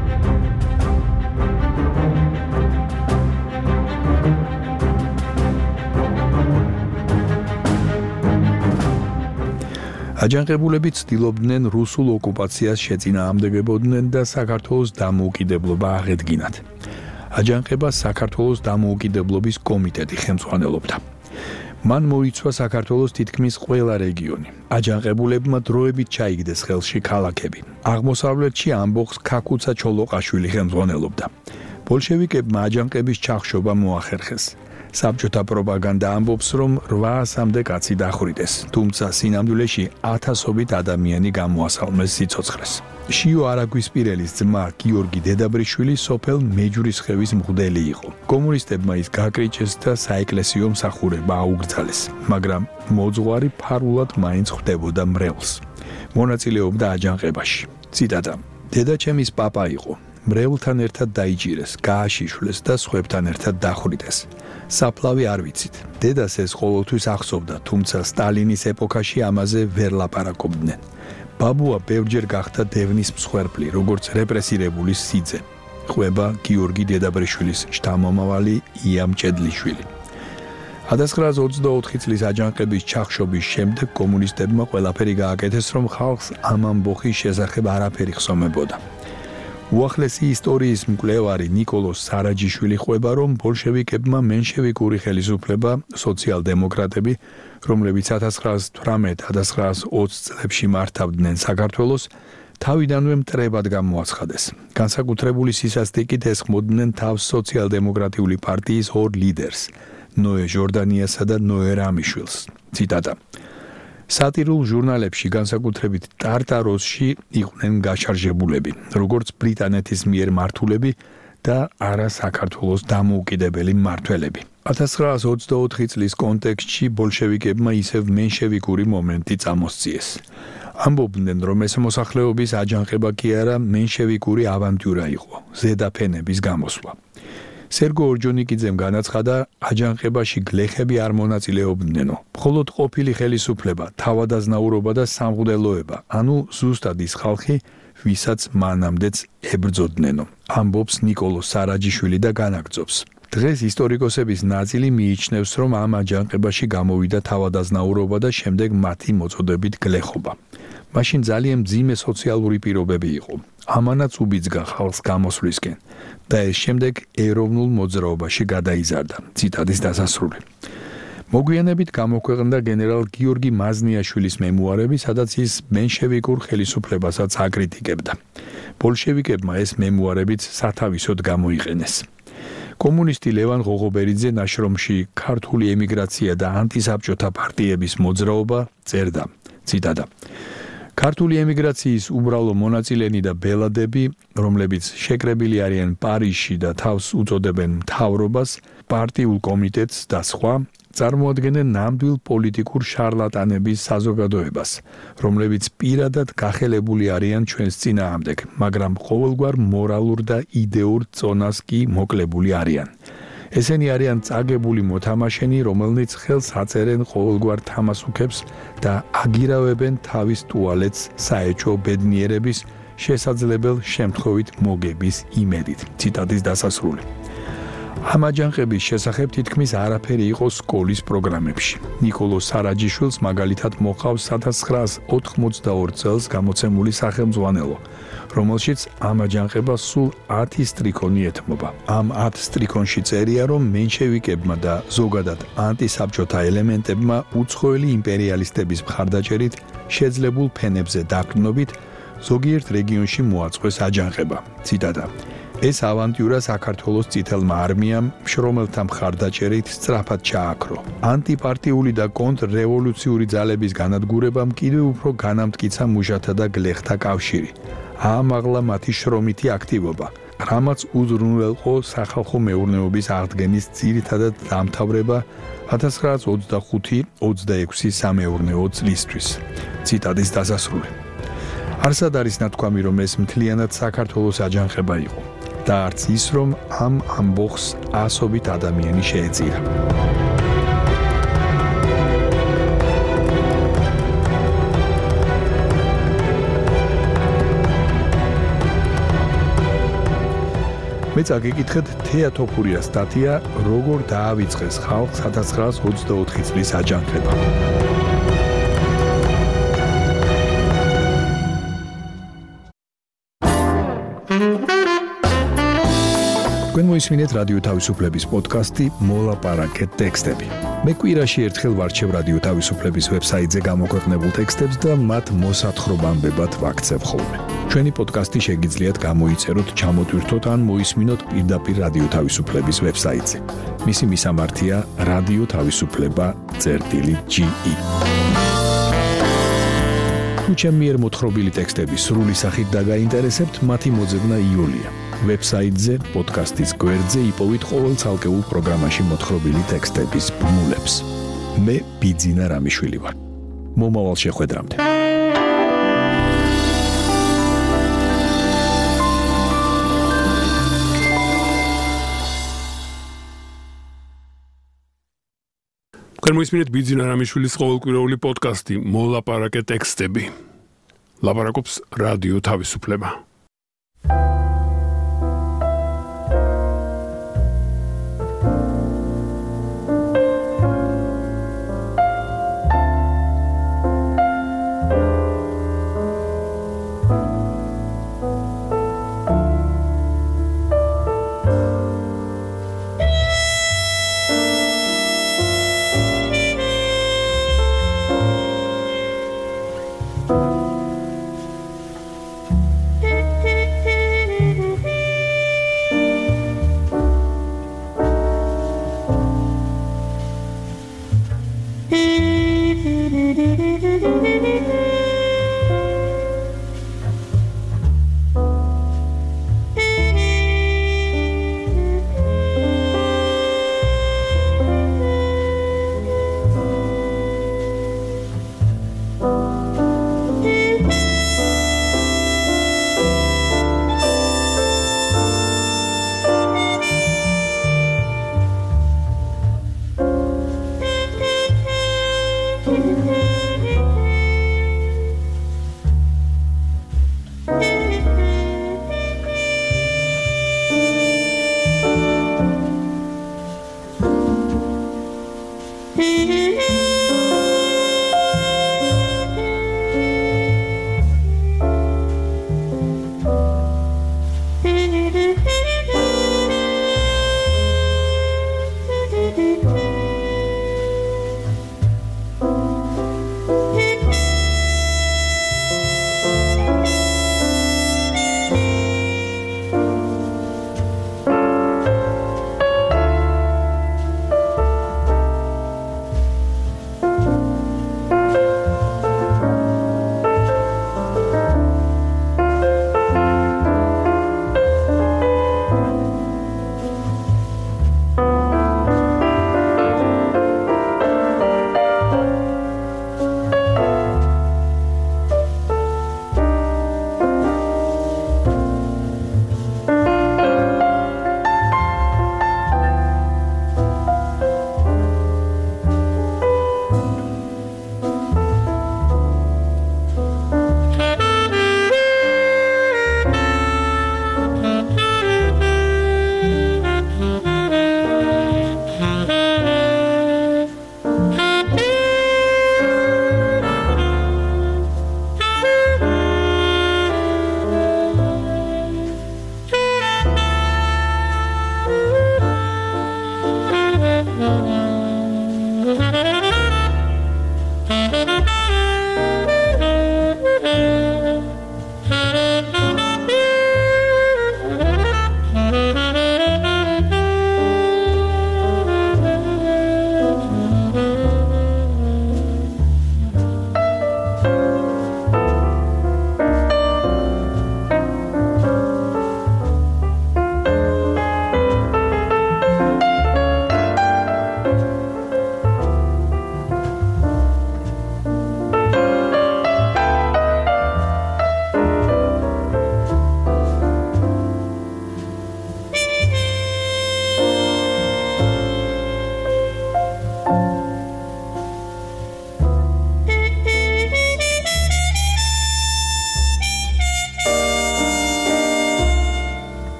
აჯანყებულები ცდილობდნენ რუსულ ოკუპაციას შეწინააღმდეგებოდნენ და საქართველოს დამოუკიდებლობა აღედგინათ. აჯანყებას საქართველოს დამოუკიდებლობის კომიტეტი ხელმძღვანელობდა. მან მოიცვა საქართველოს თითქმის ყველა რეგიონი. აჯანყებულებმა დროებით ჩაიგდეს ხელში ქალაქები. აღმოსავლეთში ამბოხს ქაკუცა ჩოლოყაშვილი ხელმძღვანელობდა. ბოლშევიკებმა აჯანყების ჩახშობა მოახერხეს. საბჭოთა პროპაგანდა ამბობს, რომ რვაასამდე კაცი დახვრიტეს, თუმცა სინამდვილეში ათასობით ადამიანი გამოასალმეს სიცოცხლეს. შიო არაგვისპირელის ძმა გიორგი დედაბრიშვილი სოფელ მეჯვრისხევის მღვდელი იყო. კომუნისტებმა ის გაკრიჭეს და საეკლესიო მსახურება აუგრძალეს, მაგრამ მოძღვარი ფარულად მაინც ხვდებოდა მრევლს. მონაწილეობდა აჯანყებაში. ციტატა: დედაჩემის პაპა იყო. მრევლთან ერთად დაიჭირეს, გააშიშვლეს და სხვებთან ერთად დახვრიტეს. საფლავი არ ვიცით. დედას ეს ყოველთვის ახსოვდა, თუმცა სტალინის ეპოქაში ამაზე ვერ ლაპარაკობდნენ. ბაბუა ბევრჯერ გახდა დევნის მსხვერპლი, როგორც რეპრესირებულის სიძე. ყვება გიორგი დედაბრიშვილის შთამომავალი იამ ჭედლიშვილი. ათას ცხრაასი ოცდაოთხი წლის აჯანყების ჩახშობის შემდეგ კომუნისტებმა ყველაფერი გააკეთეს, რომ ხალხს ამ ამბოხის შესახებ არაფერი ხსომებოდა. უახლესი ისტორიის მკვლევარი ნიკოლოს სარაჯიშვილი ყვება, რომ ბოლშევიკებმა მენშევიკური ხელისუფლება, სოციალ-დემოკრატები, რომლებიც ათას ცხრაასი თვრამეტ - ათას ცხრაასი ოცი წლებში მართავდნენ საქართველოს, თავიდანვე მტრებად გამოაცხადეს. განსაკუთრებული სისასტიკით ესხმოდნენ თავს სოციალ-დემოკრატიული პარტიის ორ ლიდერს, ნოე ჟორდანიასა და ნოე რამიშვილს. ციტატა: სატირულ ჟურნალებში, განსაკუთრებით ტარტაროსში, იყვნენ გაშარჟებულები, როგორც ბრიტანეთის მიერ მართულები და არა საქართველოს დამოუკიდებელი მმართველები. ათას ცხრაასი ოცდაოთხი წლის კონტექსტში ბოლშევიკებმა ისევ მენშევიკური მომენტი წამოსწიეს. ამბობდნენ, რომ ეს მოსახლეობის აჯანყება კი არა, მენშევიკური ავანტიურა იყო, ზედაფენების გამოსვლა. სერგო ორჯონიკიძემ განაცხადა, აჯანყებაში გლეხები არ მონაწილეობდნენო, მხოლოდ ყოფილი ხელისუფლება, თავადაზნაურობა და სამღვდელოება, ანუ ზუსტად ის ხალხი, ვისაც მანამდეც ებრძოდნენო, ამბობს ნიკოლო სარაჯიშვილი და განაგრძობს. დღეს ისტორიკოსების ნაწილი მიიჩნევს, რომ ამ აჯანყებაში გამოვიდა თავადაზნაურობა და შემდეგ მათი მოწოდებით გლეხობა. მაშინ ძალიან მძიმე სოციალური პირობები იყო. ამანაც უბიძგა ხალხს გამოსვლისკენ და ეს შემდეგ ეროვნულ მოძრაობაში გადაიზარდა. ციტატის დასასრული. მოგვიანებით გამოქვეყნდა გენერალ გიორგი მაზნიაშვილის მემუარები, სადაც ის მენშევიკურ ხელისუფლებასაც აკრიტიკებდა. ბოლშევიკებმა ეს მემუარებიც სათავისოდ გამოიყენეს. კომუნისტი ლევან ღოღობერიძე ნაშრომში ქართული ემიგრაცია და ანტისაბჭოთა პარტიების მოძრაობა წერდა. ციტატა: ქართული ემიგრაციის უბრალო მონაწილენი და ბელადები, რომლებიც შეკრებილი არიან პარიზში და თავს უწოდებენ მთავრობას, პარტიულ კომიტეტს და სხვა, წარმოადგენენ ნამდვილ პოლიტიკურ შარლატანების საზოგადოებას, რომლებიც პირადად გახელებული არიან ჩვენს წინააღმდეგ, მაგრამ ყოველგვარ მორალურ და იდეურ წონას კი მოკლებული არიან. ესენი არიან წაგებული მოთამაშენი, რომელნიც ხელს აწერენ ყოველგვარ თამასუქებს და აგირავებენ თავის ტუალეტს საეჭვო ბედნიერების შესაძლებელ შემთხვევით მოგების იმედით. ციტატის დასასრული. ამ აჯანყების შესახებ თითქმის არაფერი იყო სკოლის პროგრამებში. ნიკოლო სარაჯიშვილს მაგალითად მოყავს 천구백ოთხმოცდაორი წელს გამოცემული სახელმძღვანელო, რომელშიც ამ აჯანყებას სულ ათი სტრიქონი ეთმობა. ამ ათ სტრიქონში წერია, რომ მენშევიკებმა და ზოგადად ანტისაბჭოთა ელემენტებმა უცხოელი იმპერიალისტების მხარდაჭერით შეძლებულ ფენებზე დაყრდნობით ზოგიერთ რეგიონში მოაწყვეს აჯანყება. ციტატა: ეს ავანტიურა საქართველოს წითელმა არმიამ შრომელთა მხარდაჭერით სწრაფად ჩააქრო. ანტიპარტიული და კონტრრევოლუციური ძალების განადგურებამ კიდევ უფრო განამტკიცა მუშათა და გლეხთა კავშირი. აამაღლა მათი შრომითი აქტივობა, რამაც უზრუნველყო სახალხო მეურნეობის აღდგენის ძირითადად დამთავრება ათას ცხრაას ოცდახუთი ოცდაექვსი სამეურნეო წლისთვის. ციტატის დასასრული. არსად არის ნათქვამი, რომ ეს მთლიანად საქართველოს აჯანყება იყო და არც ის, რომ ამ ამბოხს ასობით ადამიანი შეეწირა. მე წაგიკითხეთ თეა თოფურიას სტატია როგორ დაავიწყეს ხალხს ათას ცხრაას ოცდაოთხი წლის აჯანყება. თქვენ მოისმინეთ რადიო თავისუფლების პოდკასტი მოლაპარაკე ტექსტები. მე კვირაში ერთხელ ვარჩევ რადიო თავისუფლების ვებსაიტზე გამოქვეყნებულ ტექსტებს და მათ მოსათხრობამდებად ვაქცევ ხოლმე. ჩვენი პოდკასტი შეგიძლიათ გამოიწეროთ, ჩამოტვირთოთ ან მოისმინოთ პირდაპირ რადიო თავისუფლების ვებსაიტზე. მისი მისამართია რადიო თავისუფლება წერტილი ჯი ი. თუ ჩემი მიერ მოთხრობილი ტექსტები სრული სახით დაგაინტერესებთ, მათი მოძებნა იოლია. ვებსაიტზე, პოდკასტის გვერდზე იპოვით ყოველ ცალკეულ პროგრამაში მოთხრობილი ტექსტების ბმულებს. მე ბიძინა რამიშვილი ვარ. მომავალ შეხვედრამდე. თქვენ მოისმინეთ ბიძინა რამიშვილის ყოველკვირეული პოდკასტი მოლაპარაკე ტექსტები. ლაპარაკობს რადიო თავისუფლება.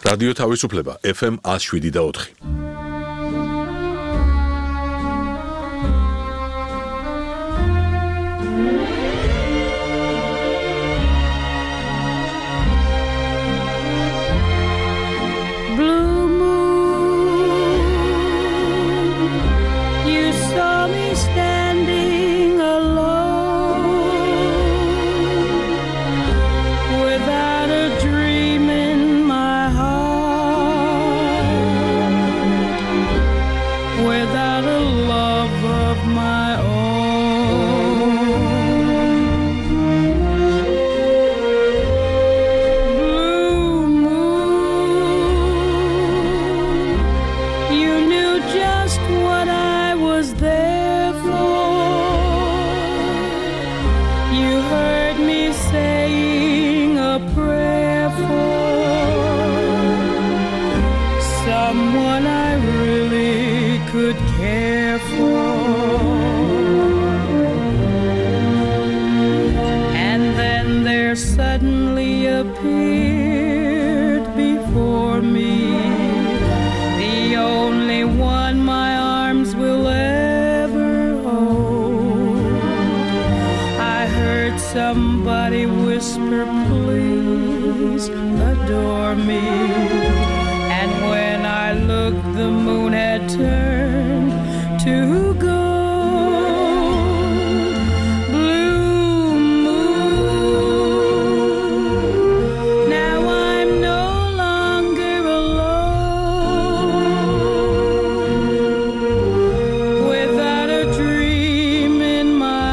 რადიო თავისუფლება ეფ ემ one oh seven და four. Somebody whisper, please adore me. And when I looked, the moon had turned to gold. Blue moon, now I'm no longer alone. Without a dream in my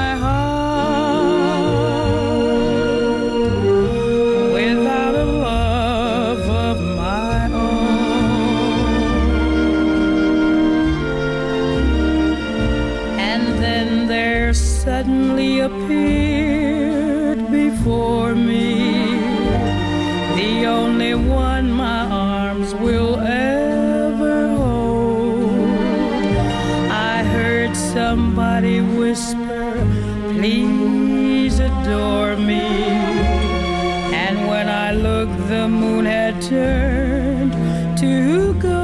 suddenly appeared before me, the only one my arms will ever hold. I heard somebody whisper, please adore me. And when I looked, the moon had turned to gold.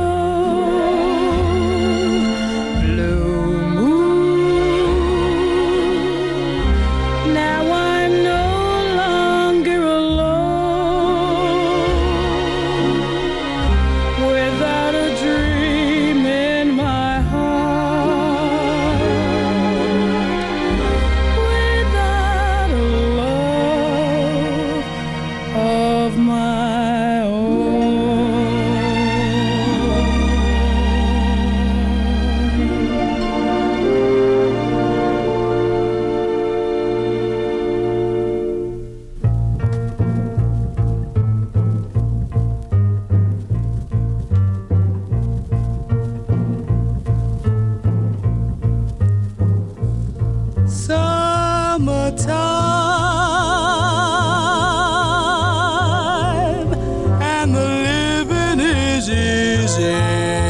Summertime and the living is easy.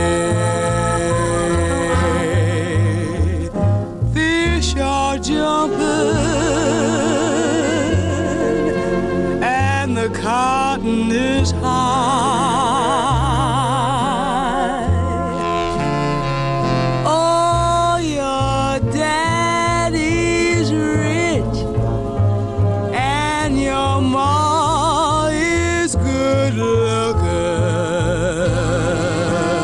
Fish are jumping and the cotton is high. Oh, your daddy's rich and your ma is good looking.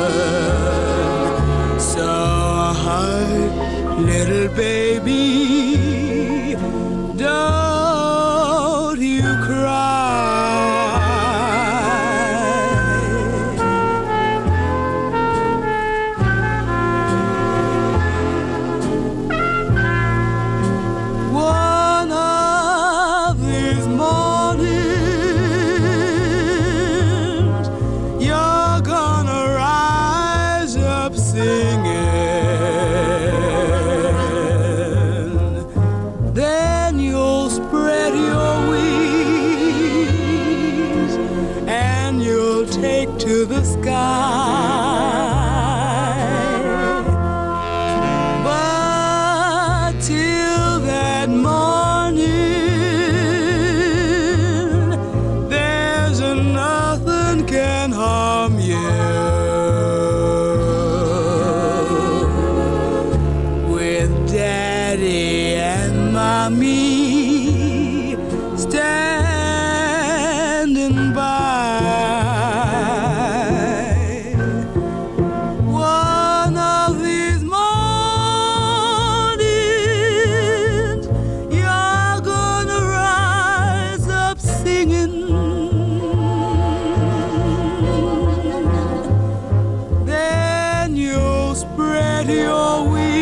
with your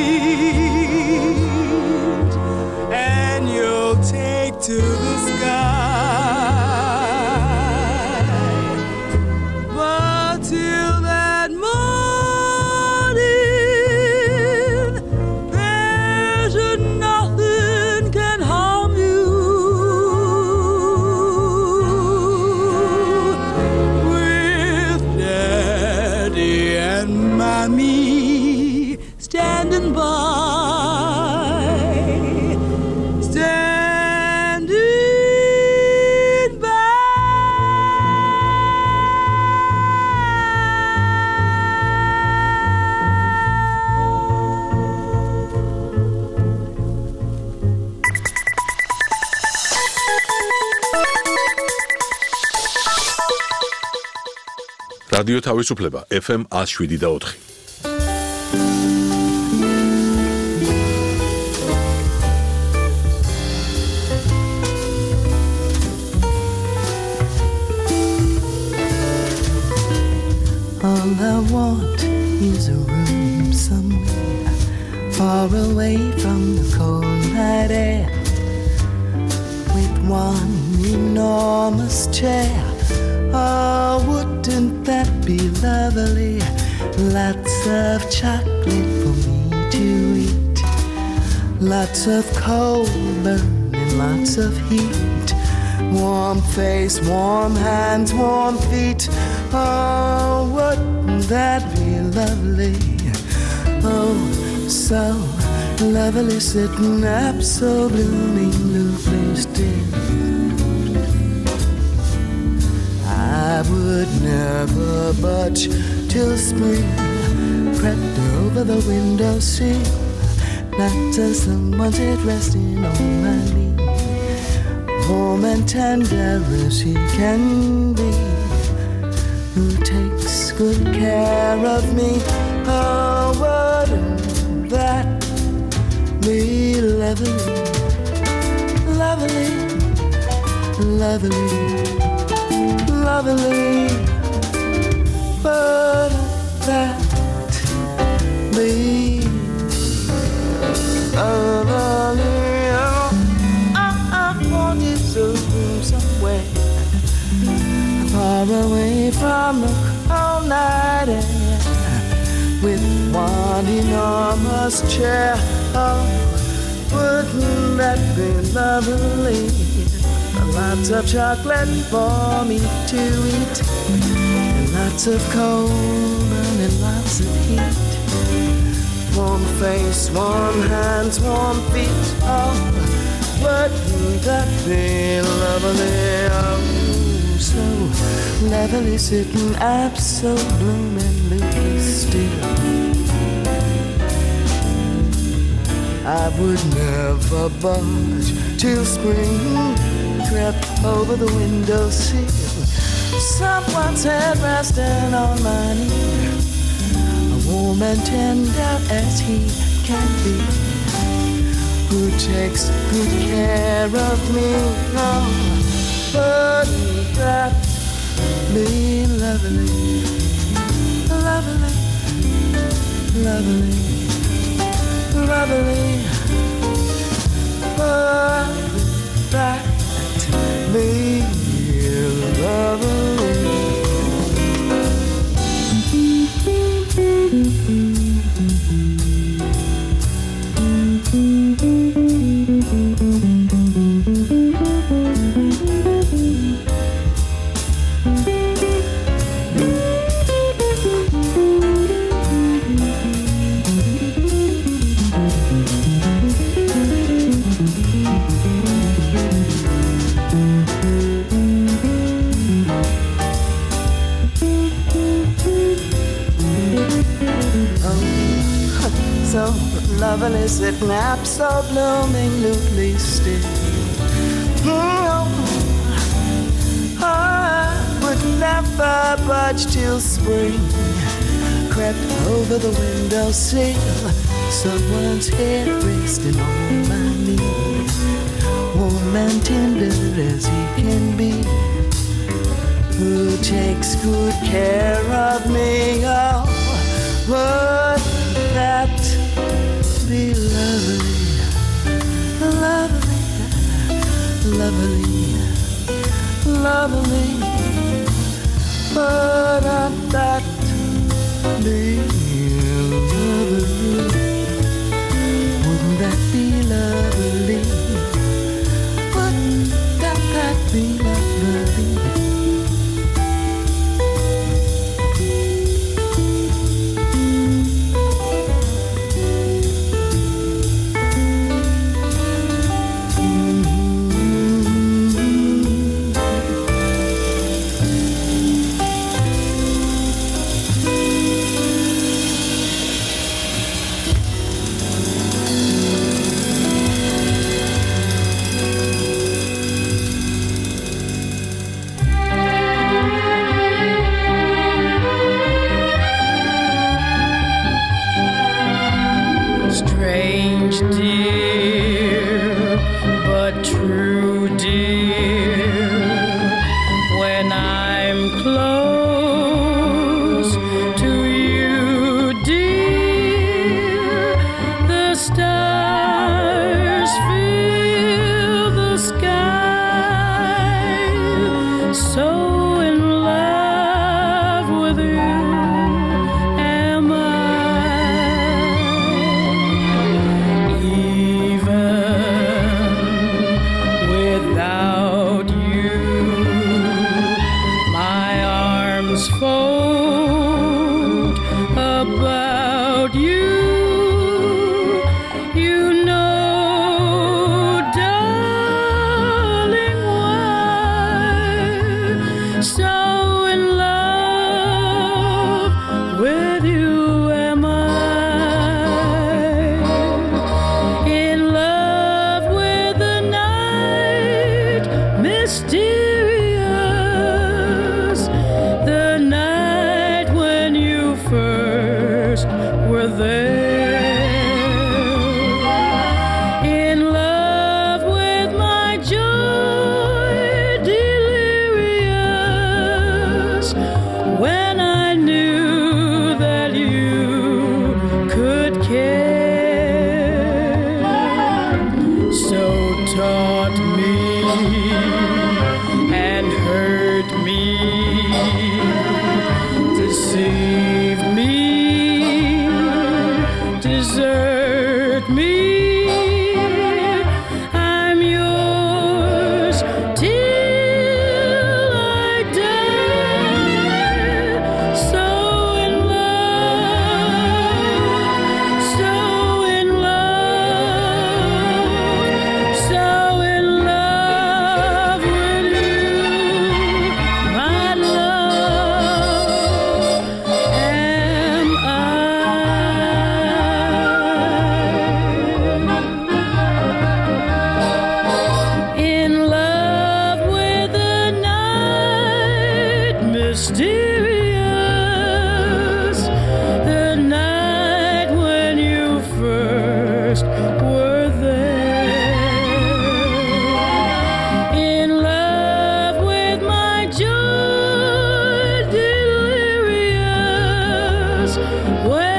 wings, and you'll take to the sky. But till that morning, there's nothing can harm you. With Daddy and Mommy standing by, standing by. რადიო თავისუფლება F M one oh seven და four. All I want is a room somewhere far away from the cold night air, with one enormous chair. Oh, wouldn't that be lovely? Lots of chocolate for me to eat, lots of coal burning, lots of heat, warm face, warm hands, warm feet. Oh, wouldn't that be lovely? Oh, so lovely, sitting up so bloomingly still. I would never budge till spring crept over the windowsill, not till someone's head resting on my knee, warm and tender as he can be, who takes good care of me. Oh, wouldn't that be lovely, lovely, lovely, lovely? Wouldn't that be lovely? Oh, I, I want you to room somewhere far away from the cold night air, with one enormous chair. Oh, wouldn't that be lovely? Lots of chocolate for me to eat, and lots of cold and lots of heat, warm face, warm hands, warm feet. Oh, wouldn't that be lovely? Oh, so lovely, sitting absolutely still. I would never budge till spring crept over the windowsill, someone's head resting on my knee, warm and tender as he can be, who takes good care of me. Oh, wouldn't that be lovely, lovely, lovely, lovely? Wouldn't that be lovely? Lovely, sitting up so bloomingly still. Mm-hmm. I would never budge till spring crept over the windowsill, someone's head resting on my knee, warm and tender as he can be, who takes good care of me. Oh, would that lovely, but I thought be lovely. Wouldn't that be lovely? Wouldn't that, that be lovely? Strange, dear, but true, dear, when I'm close to you, dear, the stars fill the sky, so in love with you am I. Without you, my arms fold about you. You know, darling, why so in love with you am I. In love with the night, mysterious, the night when you first were there. In love with my joy, delirious, when I knew that you could care. So taught me and hurt me, deceived me, desert me. I'm yours till I die. So in love, so in love, so in love with you, my love, am I. In love with the night, mysterious, the night when you first were there. In love with my joy, delirious, when